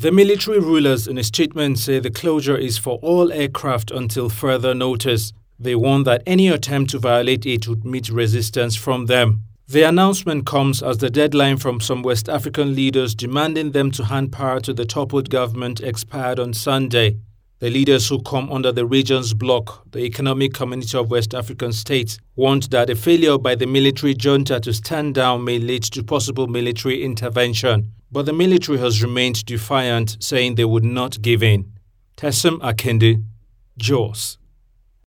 The military rulers in a statement say the closure is for all aircraft until further notice. They warn that any attempt to violate it would meet resistance from them. The announcement comes as the deadline from some West African leaders demanding them to hand power to the toppled government expired on Sunday. The leaders who come under the region's bloc, the Economic Community of West African States, warned that a failure by the military junta to stand down may lead to possible military intervention. But the military has remained defiant, saying they would not give in. Tessem Akinde, Jos.